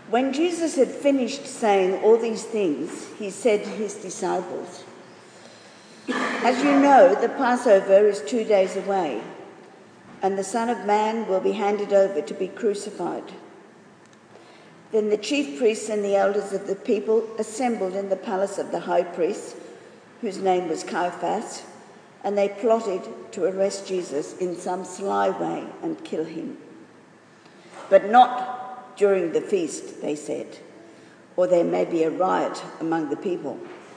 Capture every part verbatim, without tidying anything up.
When Jesus had finished saying all these things, he said to his disciples, "As you know, the Passover is two days away, and the Son of Man will be handed over to be crucified." Then the chief priests and the elders of the people assembled in the palace of the high priest, whose name was Caiaphas, and they plotted to arrest Jesus in some sly way and kill him. But not during the feast, they said, or there may be a riot among the people.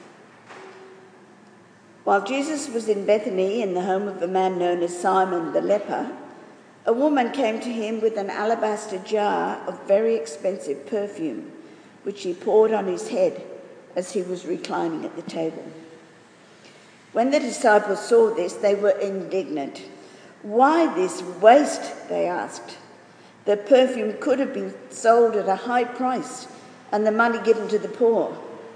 While Jesus was in Bethany, in the home of a man known as Simon the leper, a woman came to him with an alabaster jar of very expensive perfume, which she poured on his head as he was reclining at the table. When the disciples saw this, they were indignant. "Why this waste?" they asked. "The perfume could have been sold at a high price and the money given to the poor."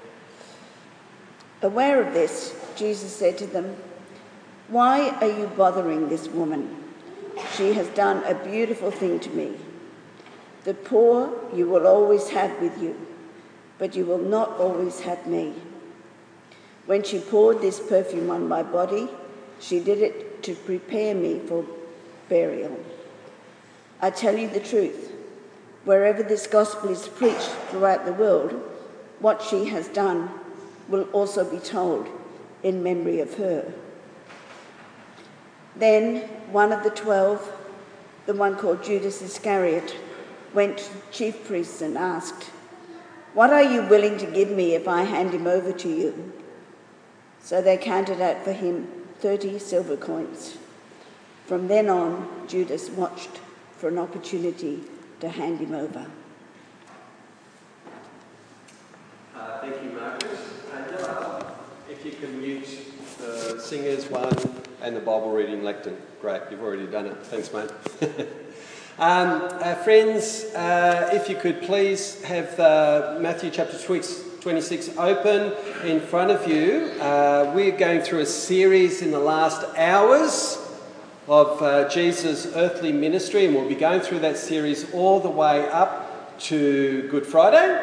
Aware of this, Jesus said to them, "Why are you bothering this woman? She has done a beautiful thing to me. The poor you will always have with you, but you will not always have me. When she poured this perfume on my body, she did it to prepare me for burial. I tell you the truth, wherever this gospel is preached throughout the world, what she has done will also be told in memory of her." Then one of the twelve, the one called Judas Iscariot, went to the chief priests and asked, "What are you willing to give me if I hand him over to you?" So they counted out for him thirty silver coins. From then on, Judas watched for an opportunity to hand him over. Uh, thank you, Marcus. And uh, if you can mute the singers one and the Bible reading lectern. Great, you've already done it. Thanks, mate. um, uh, friends, uh, if you could please have uh, Matthew chapter twenty-six open in front of you. Uh, we're going through a series in the last hours of uh, Jesus' earthly ministry, and we'll be going through that series all the way up to Good Friday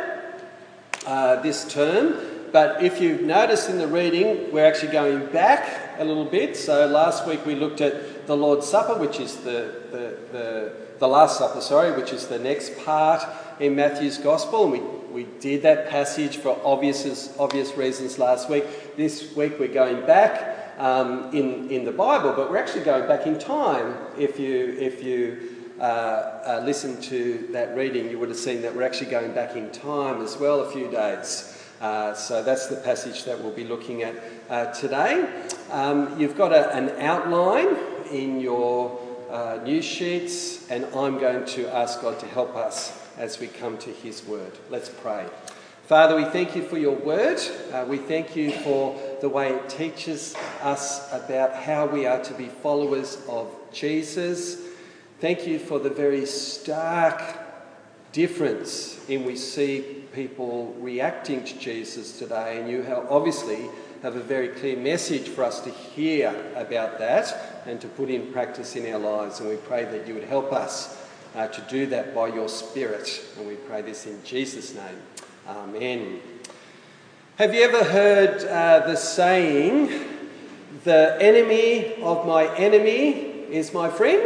uh, this term. But if you've noticed in the reading, we're actually going back a little bit. So last week we looked at the Lord's Supper, which is the the, the, the Last Supper, sorry, which is the next part in Matthew's Gospel, and we, we did that passage for obvious obvious reasons last week. This week we're going back Um, in, in the Bible, but we're actually going back in time. If you if you uh, uh, listen to that reading, you would have seen that we're actually going back in time as well, a few days. Uh, so that's the passage that we'll be looking at uh, today. Um, you've got a, an outline in your uh, news sheets, and I'm going to ask God to help us as we come to his word. Let's pray. Father, we thank you for your word. Uh, we thank you for the way it teaches us about how we are to be followers of Jesus. Thank you for the very stark difference in we see people reacting to Jesus today, and you have obviously have a very clear message for us to hear about that and to put in practice in our lives, and we pray that you would help us uh, to do that by your Spirit, and we pray this in Jesus' name. Amen. Have you ever heard uh, the saying, "The enemy of my enemy is my friend"?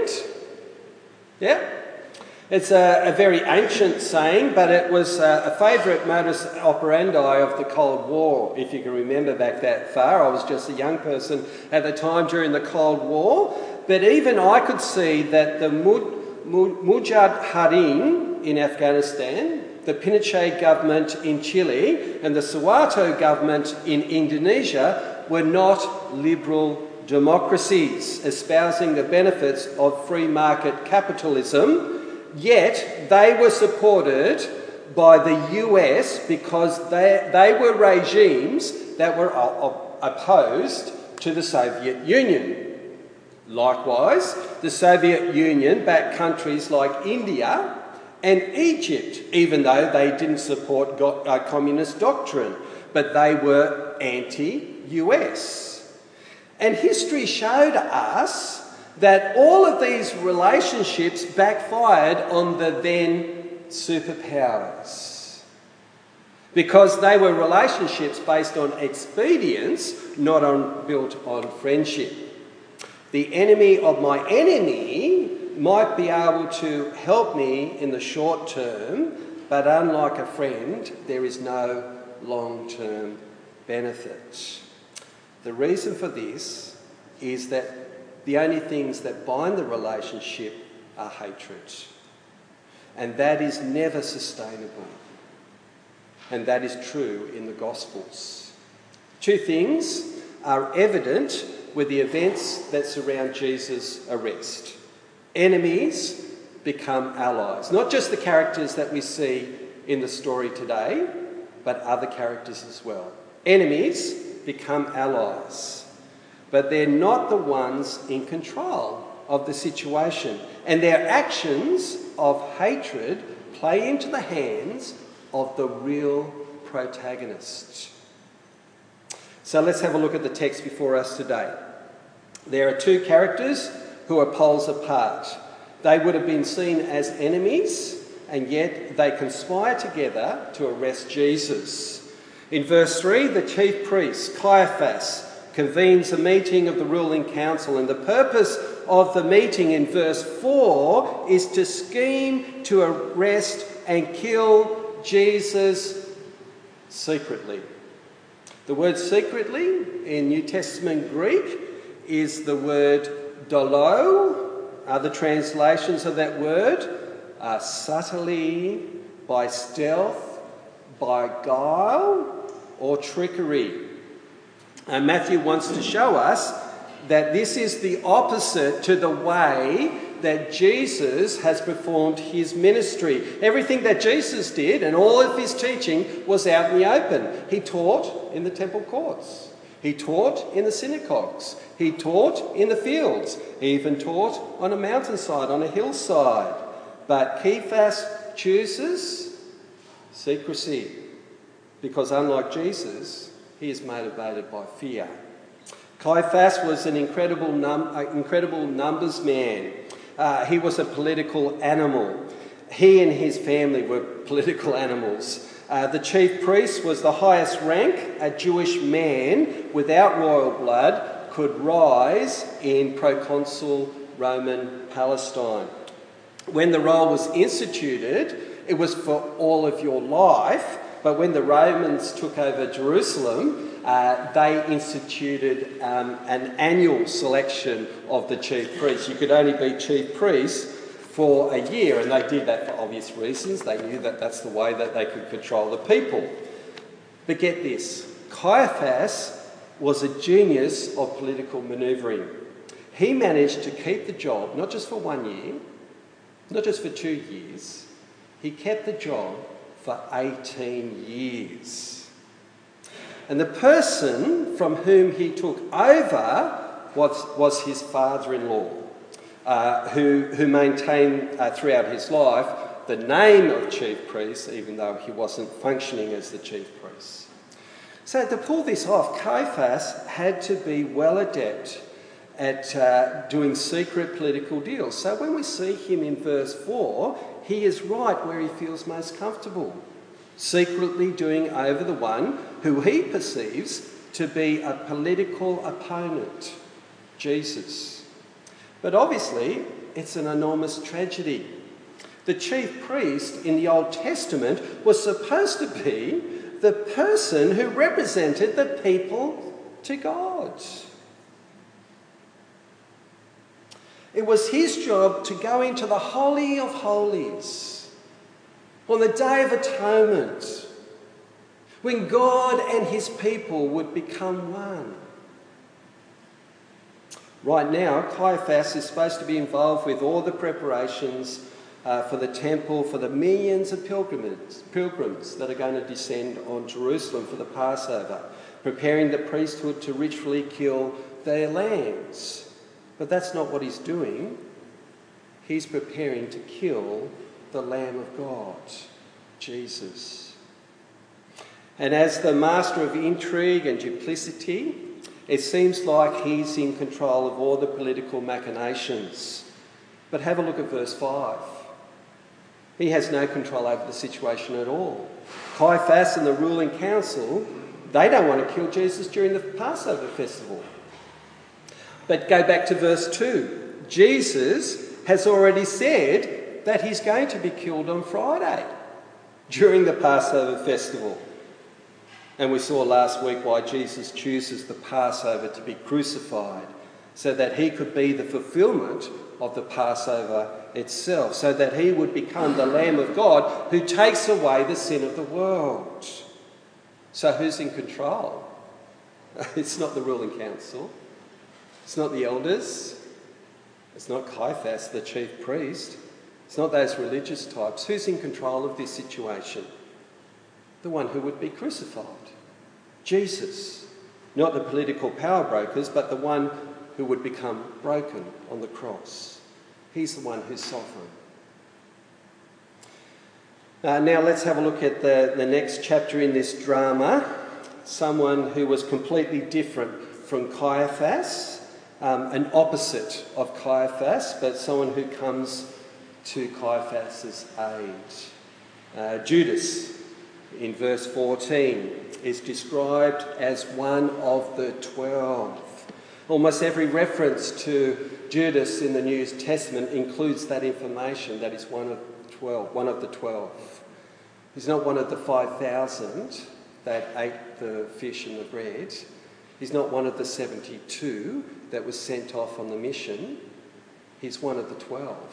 Yeah? It's a, a very ancient saying, but it was a, a favourite modus operandi of the Cold War, if you can remember back that far. I was just a young person at the time during the Cold War, but even I could see that the Mud, Mud, Mujahideen in Afghanistan, the Pinochet government in Chile and the Suharto government in Indonesia were not liberal democracies espousing the benefits of free market capitalism, yet they were supported by the U S because they, they were regimes that were opposed to the Soviet Union. Likewise, the Soviet Union backed countries like India and Egypt, even though they didn't support go- uh, communist doctrine, but they were anti-U S. And history showed us that all of these relationships backfired on the then superpowers. because they were relationships based on expedience, not on built on friendship. The enemy of my enemy might be able to help me in the short term, but unlike a friend, there is no long-term benefit. The reason for this is that the only things that bind the relationship are hatred, and that is never sustainable. And that is true in the Gospels. Two things are evident with the events that surround Jesus' arrest. Enemies become allies. Not just the characters that we see in the story today, but other characters as well. Enemies become allies. But they're not the ones in control of the situation. And their actions of hatred play into the hands of the real protagonist. So let's have a look at the text before us today. There are two characters who are poles apart. They would have been seen as enemies, and yet they conspire together to arrest Jesus. In verse three, the chief priest, Caiaphas, convenes a meeting of the ruling council, and the purpose of the meeting in verse four is to scheme to arrest and kill Jesus secretly. The word secretly in New Testament Greek is the word dolo. Other translations of that word are subtly, by stealth, by guile, or trickery. And Matthew wants to show us that this is the opposite to the way that Jesus has performed his ministry. Everything that Jesus did and all of his teaching was out in the open. He taught in the temple courts. He taught in the synagogues. He taught in the fields. He even taught on a mountainside, on a hillside. But Caiaphas chooses secrecy because, unlike Jesus, he is motivated by fear. Caiaphas was an incredible, num- uh, incredible numbers man. Uh, he was a political animal. He and his family were political animals. Uh, the chief priest was the highest rank a Jewish man without royal blood could rise in proconsul Roman Palestine. When the role was instituted, it was for all of your life, but when the Romans took over Jerusalem, Uh, they instituted um, an annual selection of the chief priests. You could only be chief priest for a year, and they did that for obvious reasons. They knew that that's the way that they could control the people. But get this, Caiaphas was a genius of political manoeuvring. He managed to keep the job, not just for one year, not just for two years, he kept the job for eighteen years. And the person from whom he took over was, was his father-in-law, uh, who, who maintained uh, throughout his life the name of chief priest, even though he wasn't functioning as the chief priest. So to pull this off, Caiaphas had to be well adept at uh, doing secret political deals. So when we see him in verse four, he is right where he feels most comfortable, secretly doing over the one who he perceives to be a political opponent, Jesus. But obviously, it's an enormous tragedy. The chief priest in the Old Testament was supposed to be the person who represented the people to God. It was his job to go into the Holy of Holies on the Day of Atonement, when God and his people would become one. Right now, Caiaphas is supposed to be involved with all the preparations uh, for the temple, for the millions of pilgrims, pilgrims that are going to descend on Jerusalem for the Passover, preparing the priesthood to ritually kill their lambs. But that's not what he's doing. He's preparing to kill the Lamb of God, Jesus. And as the master of intrigue and duplicity, it seems like he's in control of all the political machinations. But have a look at verse five. He has no control over the situation at all. Caiaphas and the ruling council, they don't want to kill Jesus during the Passover festival. But go back to verse two. Jesus has already said that he's going to be killed on Friday during the Passover festival. And we saw last week why Jesus chooses the Passover to be crucified, so that he could be the fulfilment of the Passover itself, so that he would become the Lamb of God who takes away the sin of the world. So who's in control? It's not the ruling council. It's not the elders. It's not Caiaphas, the chief priest. It's not those religious types. Who's in control of this situation? The one who would be crucified. Jesus. Not the political power brokers, but the one who would become broken on the cross. He's the one who's sovereign. Uh, now let's have a look at the, the next chapter in this drama. Someone who was completely different from Caiaphas, um, an opposite of Caiaphas, but someone who comes to Caiaphas's aid. Uh, Judas, in verse fourteen, is described as one of the twelve. Almost every reference to Judas in the New Testament includes that information, that he's one of twelve, one of the twelve. He's not one of the five thousand that ate the fish and the bread. He's not one of the seventy-two that was sent off on the mission. He's one of the twelve.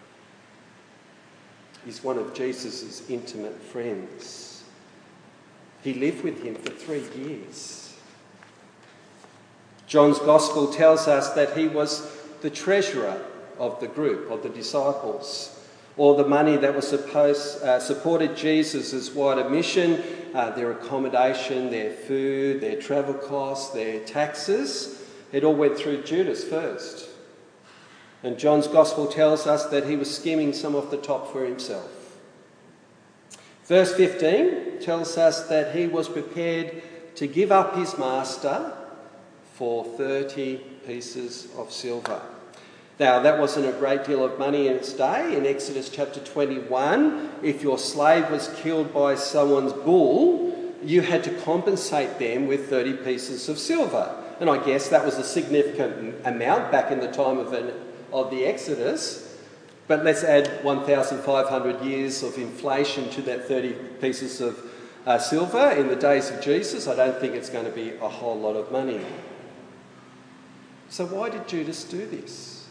He's one of Jesus' intimate friends. He lived with him for three years. John's Gospel tells us that he was the treasurer of the group, of the disciples. All the money that was supposed uh, supported Jesus' wider mission, uh, their accommodation, their food, their travel costs, their taxes, it all went through Judas first. And John's Gospel tells us that he was skimming some off the top for himself. Verse fifteen tells us that he was prepared to give up his master for thirty pieces of silver. Now, that wasn't a great deal of money in its day. In Exodus chapter twenty-one, if your slave was killed by someone's bull, you had to compensate them with thirty pieces of silver. And I guess that was a significant amount back in the time of, an, of the Exodus. But let's add one thousand five hundred years of inflation to that thirty pieces of uh, silver in the days of Jesus. I don't think it's going to be a whole lot of money. So why did Judas do this?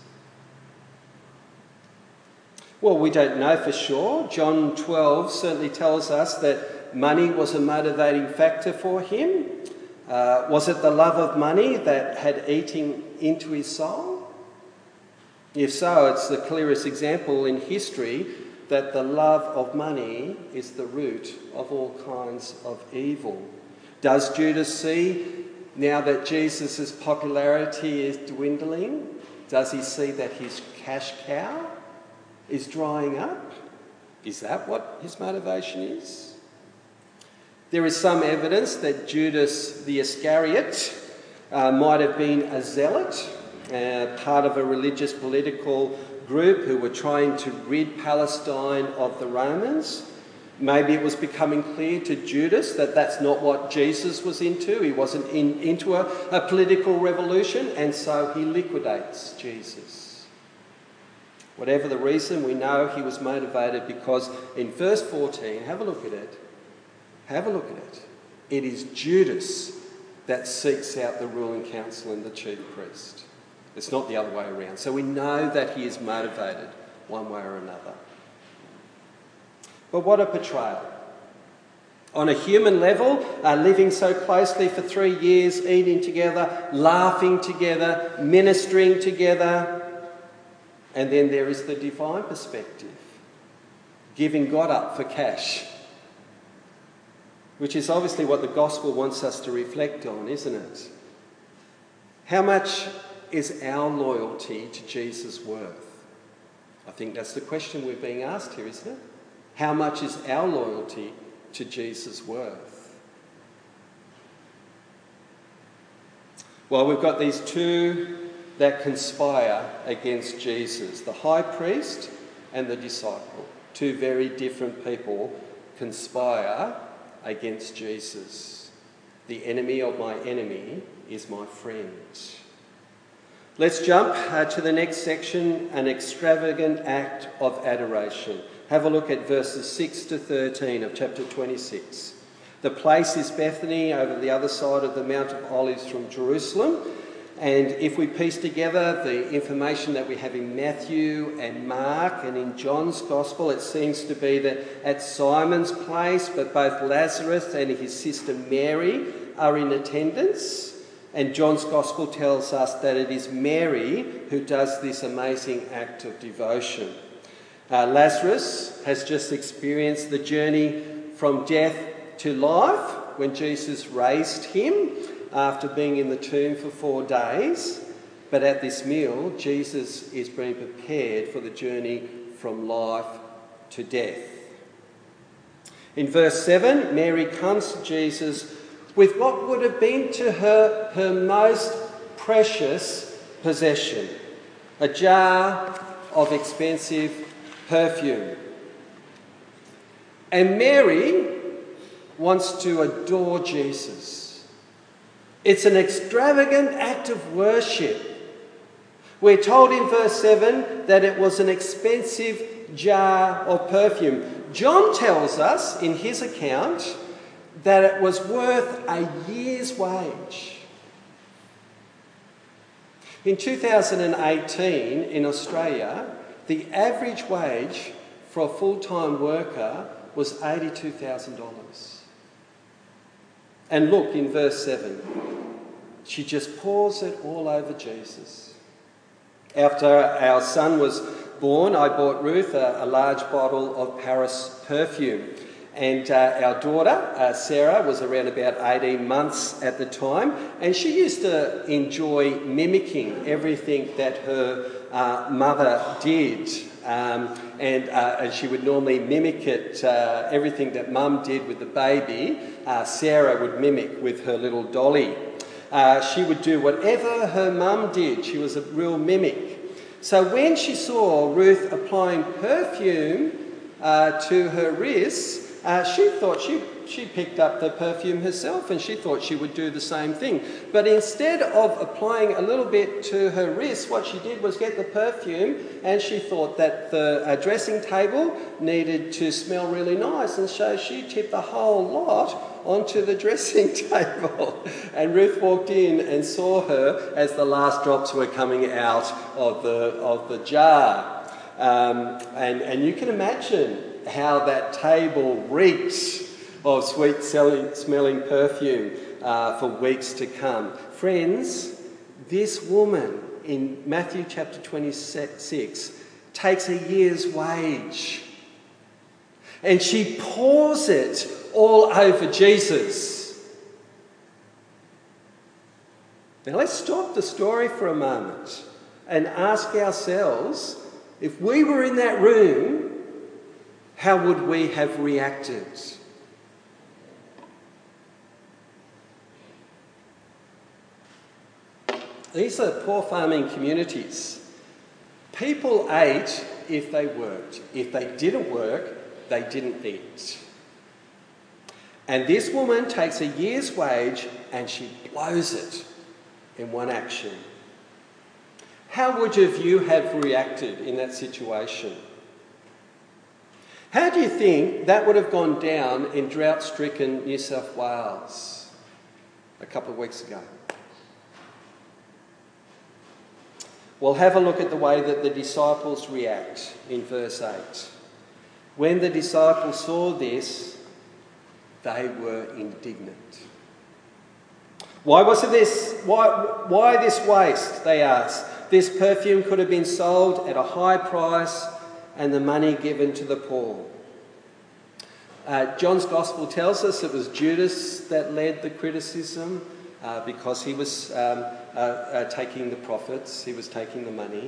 Well, we don't know for sure. John twelve certainly tells us that money was a motivating factor for him. Uh, was it the love of money that had eaten into his soul? If so, it's the clearest example in history that the love of money is the root of all kinds of evil. Does Judas see, now that Jesus' popularity is dwindling, does he see that his cash cow is drying up? Is that what his motivation is? There is some evidence that Judas the Iscariot uh, might have been a zealot, uh, part of a religious political group who were trying to rid Palestine of the Romans. Maybe it was becoming clear to Judas that that's not what Jesus was into. He wasn't in, into a, a political revolution, and so he liquidates Jesus. Whatever the reason, we know he was motivated because in verse fourteen, have a look at it. Have a look at it. It is Judas that seeks out the ruling council and the chief priest. It's not the other way around. So we know that he is motivated one way or another. But what a betrayal. On a human level, uh, living so closely for three years, eating together, laughing together, ministering together. And then there is the divine perspective, giving God up for cash, which is obviously what the gospel wants us to reflect on, isn't it? How much is our loyalty to Jesus worth? I think that's the question we're being asked here, isn't it? How much is our loyalty to Jesus worth? Well, we've got these two that conspire against Jesus, the high priest and the disciple. two very different people conspire against Jesus. The enemy of my enemy is my friend. Let's jump uh, to the next section, an extravagant act of adoration. Have a look at verses six to thirteen of chapter twenty-six. The place is Bethany, over the other side of the Mount of Olives from Jerusalem. And if we piece together the information that we have in Matthew and Mark and in John's Gospel, it seems to be that at Simon's place, but both Lazarus and his sister Mary are in attendance. And John's Gospel tells us that it is Mary who does this amazing act of devotion. Uh, Lazarus has just experienced the journey from death to life when Jesus raised him after being in the tomb for four days. But at this meal, Jesus is being prepared for the journey from life to death. In verse seven, Mary comes to Jesus with what would have been to her her most precious possession, a jar of expensive perfume. And Mary wants to adore Jesus. It's an extravagant act of worship. We're told in verse seven that it was an expensive jar of perfume. John tells us in his account that it was worth a year's wage. In two thousand eighteen, in Australia, the average wage for a full-time worker was eighty-two thousand dollars. And look in verse seven, she just pours it all over Jesus. After our son was born, I bought Ruth a, a large bottle of Paris perfume. And uh, our daughter, uh, Sarah, was around about eighteen months at the time, and she used to enjoy mimicking everything that her uh, mother did. Um, and, uh, and she would normally mimic it, uh, everything that mum did with the baby, uh, Sarah would mimic with her little dolly. Uh, she would do whatever her mum did. She was a real mimic. So when she saw Ruth applying perfume uh, to her wrists, Uh, she thought she, she picked up the perfume herself, and she thought she would do the same thing. But instead of applying a little bit to her wrist, what she did was get the perfume, and she thought that the uh, dressing table needed to smell really nice, and so she tipped the whole lot onto the dressing table. And Ruth walked in and saw her as the last drops were coming out of the, of the jar. Um, and, and you can imagine how that table reeks of sweet smelling perfume uh, for weeks to come. Friends, this woman in Matthew chapter twenty-six takes a year's wage and she pours it all over Jesus. Now let's stop the story for a moment and ask ourselves, if we were in that room, how would we have reacted? These are poor farming communities. People ate if they worked. If they didn't work, they didn't eat. And this woman takes a year's wage and she blows it in one action. How would you have reacted in that situation? How do you think that would have gone down in drought-stricken New South Wales a couple of weeks ago? Well, have a look at the way that the disciples react in verse eight. When the disciples saw this, they were indignant. Why was it this? Why, why this waste? They asked. This perfume could have been sold at a high price and the money given to the poor. Uh, John's Gospel tells us it was Judas that led the criticism uh, because he was um, uh, uh, taking the profits, he was taking the money.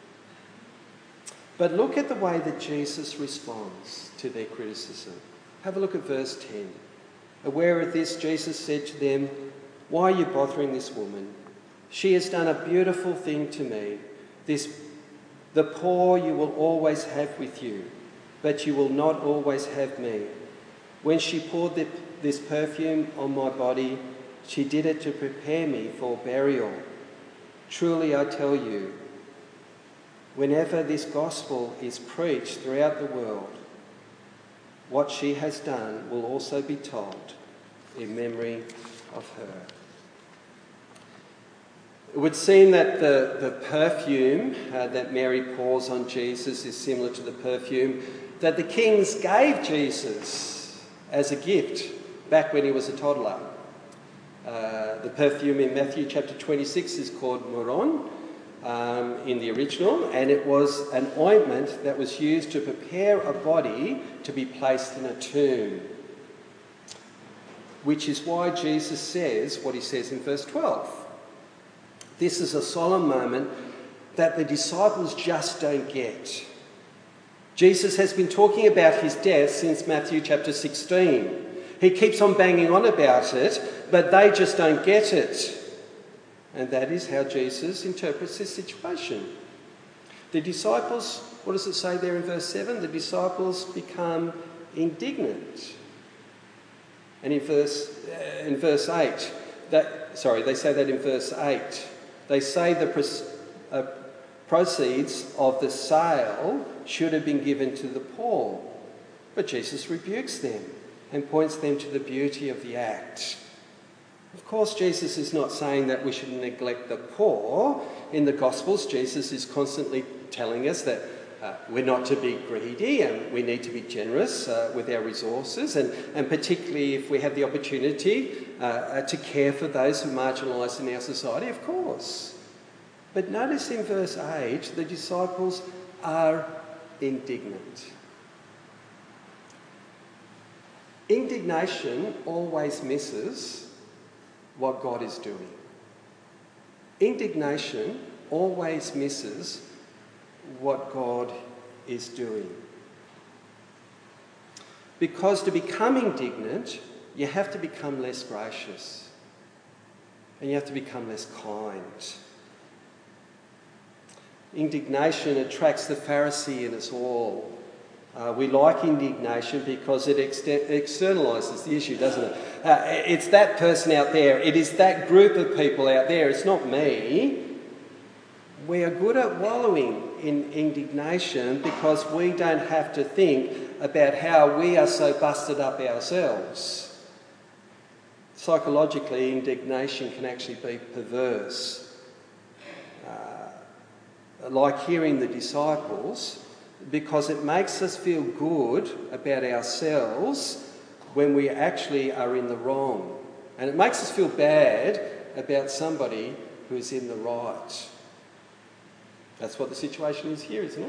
But look at the way that Jesus responds to their criticism. Have a look at verse ten. Aware of this, Jesus said to them, "Why are you bothering this woman? She has done a beautiful thing to me. This The poor you will always have with you, but you will not always have me. When she poured the, this perfume on my body, she did it to prepare me for burial. Truly I tell you, whenever this gospel is preached throughout the world, what she has done will also be told in memory of her. It would seem that the, the perfume uh, that Mary pours on Jesus is similar to the perfume that the kings gave Jesus as a gift back when he was a toddler. Uh, the perfume in Matthew chapter twenty-six is called Moron um, in the original, and it was an ointment that was used to prepare a body to be placed in a tomb, which is why Jesus says what he says in verse twelve. This is a solemn moment that the disciples just don't get. Jesus has been talking about his death since Matthew chapter sixteen. He keeps on banging on about it, but they just don't get it. And that is how Jesus interprets this situation. The disciples, what does it say there in verse seven? The disciples become indignant. And in verse uh, in verse eight, that sorry, they say that in verse eight. They say the pros- uh, proceeds of the sale should have been given to the poor. But Jesus rebukes them and points them to the beauty of the act. Of course, Jesus is not saying that we should neglect the poor. In the Gospels, Jesus is constantly telling us that uh, we're not to be greedy and we need to be generous uh, with our resources, and, and particularly if we have the opportunity uh, uh, to care for those who are marginalised in our society, of course. But notice in verse eight, the disciples are indignant. Indignation always misses what God is doing. Indignation always misses what God is doing. Because to become indignant, you have to become less gracious. And you have to become less kind. Indignation attracts the Pharisee in us all. Uh, we like indignation because it ex- externalises the issue, doesn't it? Uh, it's that person out there. It is that group of people out there. It's not me. We are good at wallowing in indignation because we don't have to think about how we are so busted up ourselves. Psychologically, indignation can actually be perverse. Uh, like hearing the disciples, because it makes us feel good about ourselves when we actually are in the wrong. And it makes us feel bad about somebody who's in the right. That's what the situation is here, isn't it?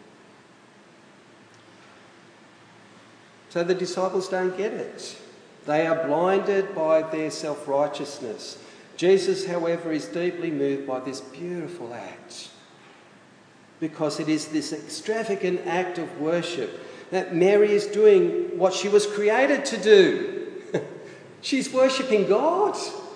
So the disciples don't get it. They are blinded by their self-righteousness. Jesus, however, is deeply moved by this beautiful act, because it is this extravagant act of worship that Mary is doing what she was created to do. She's worshipping God.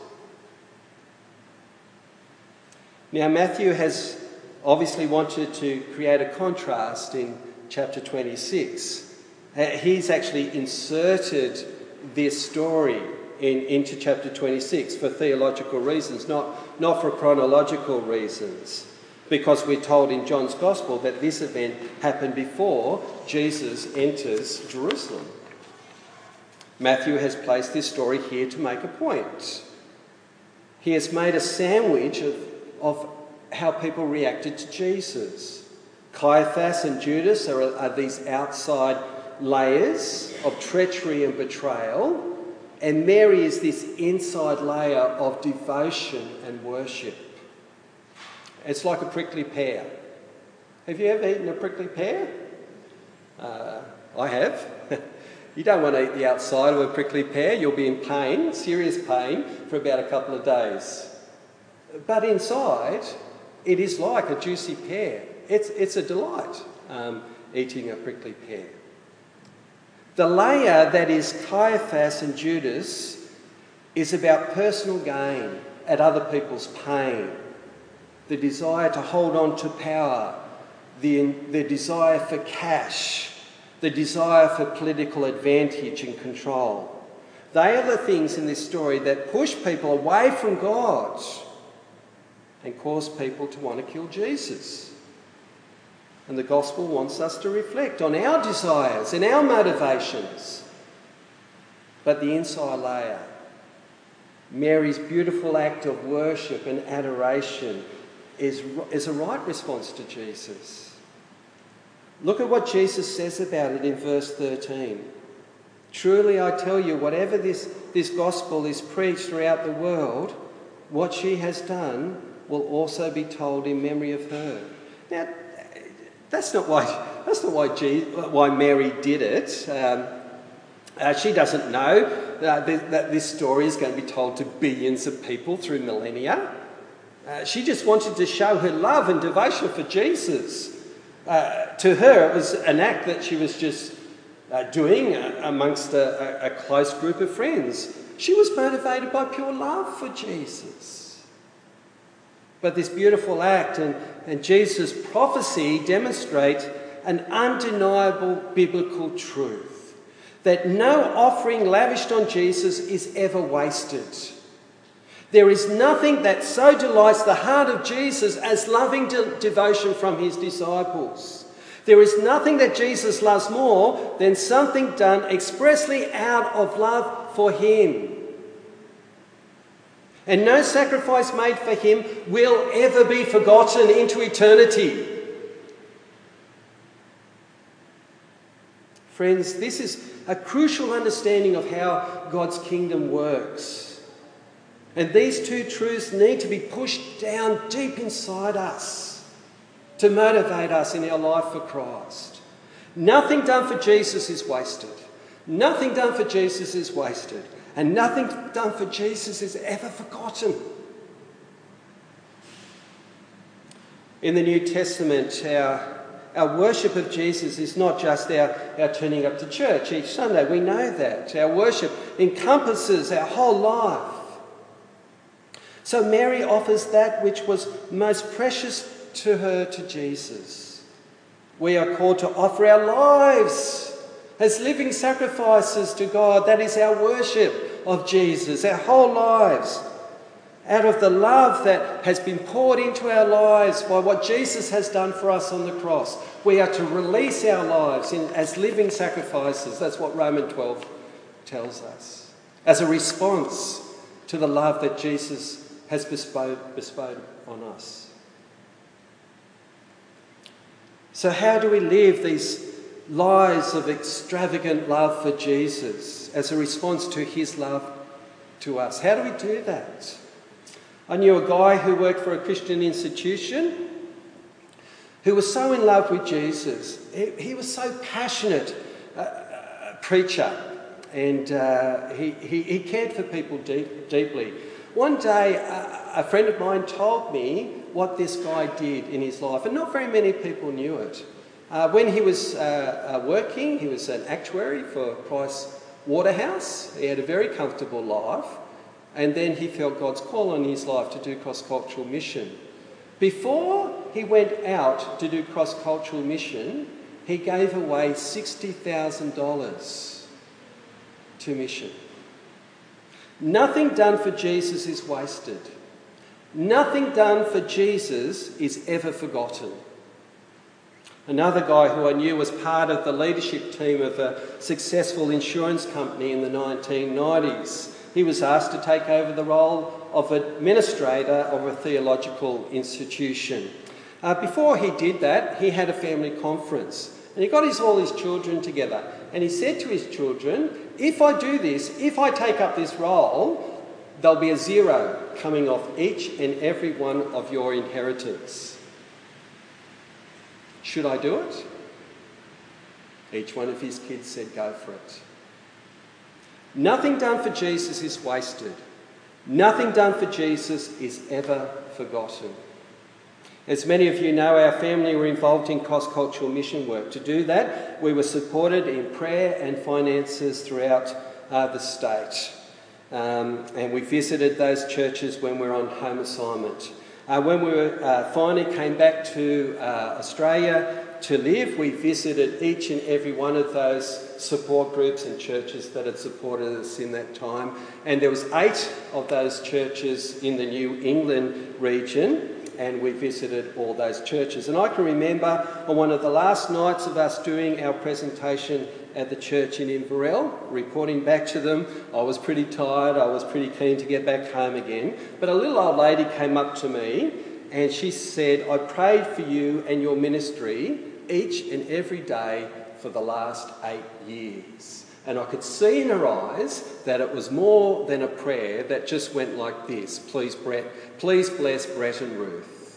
Now, Matthew has obviously wanted to create a contrast in chapter twenty-six. Uh, he's actually inserted this story in, into chapter twenty-six for theological reasons, not, not for chronological reasons. Because we're told in John's Gospel that this event happened before Jesus enters Jerusalem. Matthew has placed this story here to make a point. He has made a sandwich of, of how people reacted to Jesus. Caiaphas and Judas are, are these outside layers of treachery and betrayal, and Mary is this inside layer of devotion and worship. It's like a prickly pear. Have you ever eaten a prickly pear? Uh, I have. You don't want to eat the outside of a prickly pear. You'll be in pain, serious pain, for about a couple of days. But inside, it is like a juicy pear. It's, it's a delight, um, eating a prickly pear. The layer that is Caiaphas and Judas is about personal gain at other people's pain. The desire to hold on to power, the, the desire for cash, the desire for political advantage and control. They are the things in this story that push people away from God and cause people to want to kill Jesus. And the gospel wants us to reflect on our desires and our motivations. But the inside layer, Mary's beautiful act of worship and adoration, is, is a right response to Jesus. Look at what Jesus says about it in verse thirteen. Truly I tell you, whatever this, this gospel is preached throughout the world, what she has done will also be told in memory of her. Now, that's not why, that's not why, Jesus, why Mary did it. Um, uh, she doesn't know that, that this story is going to be told to billions of people through millennia. Uh, she just wanted to show her love and devotion for Jesus. Uh, to her, it was an act that she was just uh, doing uh, amongst a, a close group of friends. She was motivated by pure love for Jesus. But this beautiful act and, and Jesus' prophecy demonstrate an undeniable biblical truth, that no offering lavished on Jesus is ever wasted. There is nothing that so delights the heart of Jesus as loving de- devotion from his disciples. There is nothing that Jesus loves more than something done expressly out of love for him. And no sacrifice made for him will ever be forgotten into eternity. Friends, this is a crucial understanding of how God's kingdom works. And these two truths need to be pushed down deep inside us to motivate us in our life for Christ. Nothing done for Jesus is wasted. Nothing done for Jesus is wasted. And nothing done for Jesus is ever forgotten. In the New Testament, our, our worship of Jesus is not just our, our turning up to church each Sunday. We know that. Our worship encompasses our whole life. So Mary offers that which was most precious to her to Jesus. We are called to offer our lives as living sacrifices to God. That is our worship of Jesus, our whole lives. Out of the love that has been poured into our lives by what Jesus has done for us on the cross, we are to release our lives in, as living sacrifices. That's what Romans twelve tells us. As a response to the love that Jesus has bestowed, bestowed on us. So how do we live these lives of extravagant love for Jesus as a response to his love to us? How do we do that? I knew a guy who worked for a Christian institution who was so in love with Jesus. He, he was so passionate uh, a preacher, and uh, he, he, he cared for people deep, deeply. One day, a, a friend of mine told me what this guy did in his life, and not very many people knew it. Uh, when he was uh, uh, working, he was an actuary for Price Waterhouse. He had a very comfortable life, and then he felt God's call on his life to do cross-cultural mission. Before he went out to do cross-cultural mission, he gave away sixty thousand dollars to mission. Nothing done for Jesus is wasted. Nothing done for Jesus is ever forgotten. Another guy who I knew was part of the leadership team of a successful insurance company in the nineteen nineties. He was asked to take over the role of administrator of a theological institution. Uh, before he did that, he had a family conference, and he got his, all his children together, and he said to his children, if I do this, if I take up this role, there'll be a zero coming off each and every one of your inheritance. Should I do it? Each one of his kids said, go for it. Nothing done for Jesus is wasted. Nothing done for Jesus is ever forgotten. As many of you know, our family were involved in cross-cultural mission work. To do that, we were supported in prayer and finances throughout uh, the state. Um, and we visited those churches when we were on home assignment. Uh, when we were, uh, finally came back to uh, Australia to live, we visited each and every one of those support groups and churches that had supported us in that time. And there was eight of those churches in the New England region, and we visited all those churches. And I can remember on one of the last nights of us doing our presentation at the church in Inverell, reporting back to them, I was pretty tired, I was pretty keen to get back home again. But a little old lady came up to me and she said, I prayed for you and your ministry each and every day for the last eight years. And I could see in her eyes that it was more than a prayer that just went like this: please, Brett, please bless Brett and Ruth.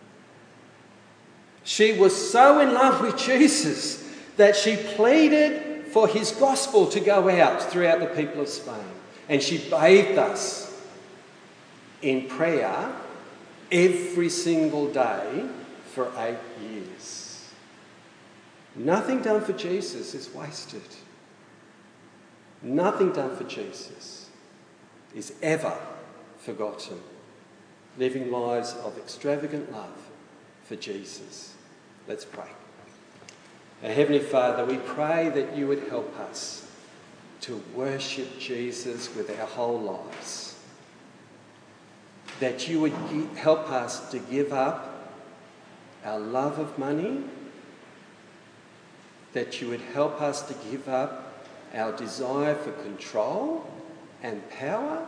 She was so in love with Jesus that she pleaded for his gospel to go out throughout the people of Spain. And she bathed us in prayer every single day for eight years. Nothing done for Jesus is wasted. Nothing done for Jesus is ever forgotten. Living lives of extravagant love for Jesus. Let's pray. Our Heavenly Father, we pray that you would help us to worship Jesus with our whole lives. That you would help us to give up our love of money. That you would help us to give up our desire for control and power.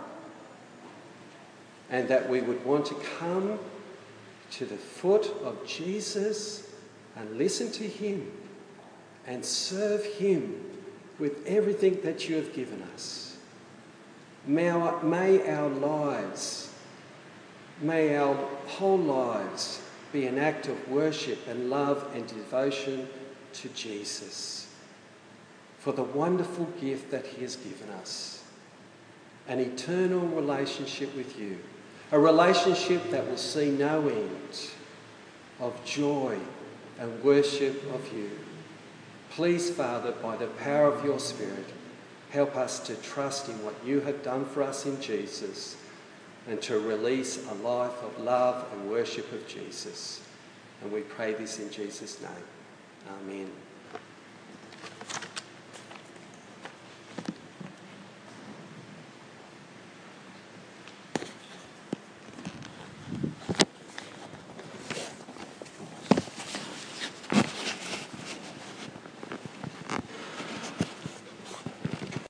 And that we would want to come to the foot of Jesus and listen to him and serve him with everything that you have given us. May our, may our lives, may our whole lives be an act of worship and love and devotion to Jesus for the wonderful gift that he has given us, an eternal relationship with you, a relationship that will see no end of joy and worship of you. Please, Father, by the power of your Spirit, help us to trust in what you have done for us in Jesus and to release a life of love and worship of Jesus. And we pray this in Jesus' name. Amen.